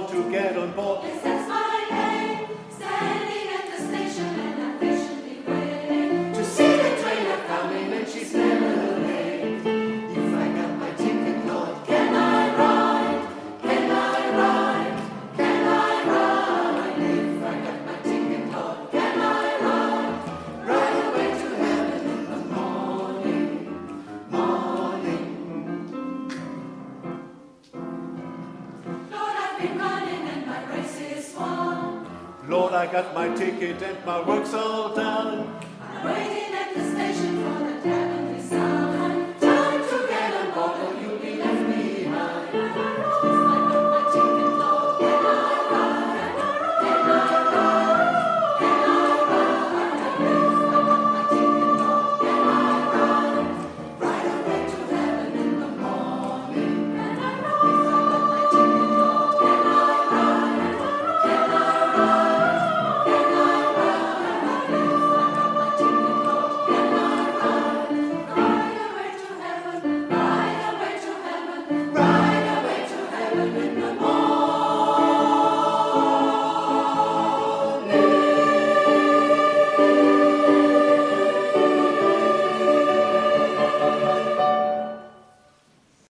want to get on board. Yes, that's my aim. Standing at the station and I'm patiently waiting to see the trailer coming and she's never late. If I got my ticket, Lord, can I ride? Can I ride? Can I ride? If I got my ticket, Lord, can I ride? Right away to heaven in the morning, morning. Lord, I've been running and my race is won. Lord, I got my ticket and my work's all done. I'm waiting